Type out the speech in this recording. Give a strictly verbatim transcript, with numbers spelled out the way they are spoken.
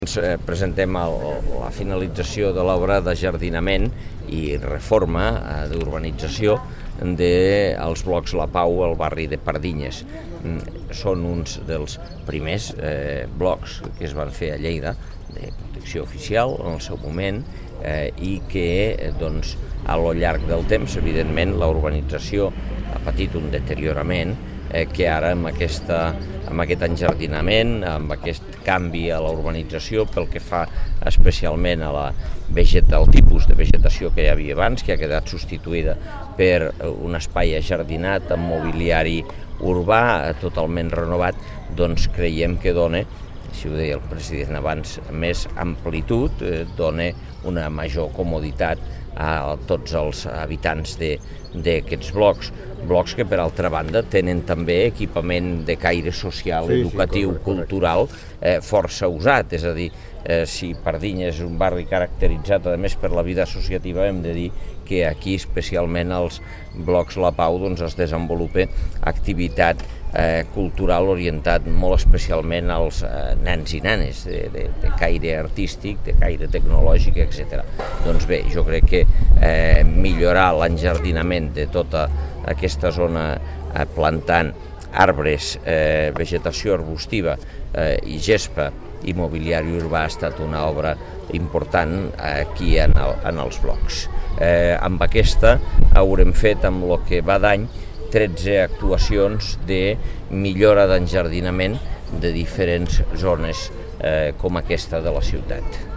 Presentem el, la finalització de l'obra de jardinament i reforma d'urbanització dels blocs La Pau al barri de Pardinyes. Són uns dels primers eh, blocs que es van fer a Lleida de protecció oficial en el seu moment eh, i que doncs, a lo llarg del temps, evidentment, la urbanització ha patit un deteriorament eh, que ara amb, aquesta, amb aquest enjardinament, amb aquest canvi a la urbanització pel que fa especialment a la vegeta, al tipus de vegetació que hi havia abans, que ha quedat substituïda per un espai ajardinat amb mobiliari urbà totalment renovat, doncs creiem que dona, si ho deia el president abans, més amplitud, eh, dona una major comoditat a tots els habitants d'aquests blocs, blocs que per altra banda tenen també equipament de caire social, sí, educatiu, sí, cultural, eh, força usat, és a dir, eh, si Pardinyes és un barri caracteritzat a més per la vida associativa, hem de dir que aquí especialment als blocs La Pau doncs, es desenvolupa activitat eh, cultural orientat molt especialment als eh, nens i nenes de, de, de caire artístic, de caire tecnològic, etcètera. Doncs bé, jo crec que eh, millorar l'enjardinament de tota aquesta zona eh, plantant arbres, eh, vegetació arbustiva eh, i gespa i mobiliari urbà ha estat una obra important aquí en, el, en els blocs. Eh, amb aquesta haurem fet, amb el que va d'any, tretze actuacions de millora d'enjardinament de diferents zones eh, com aquesta de la ciutat.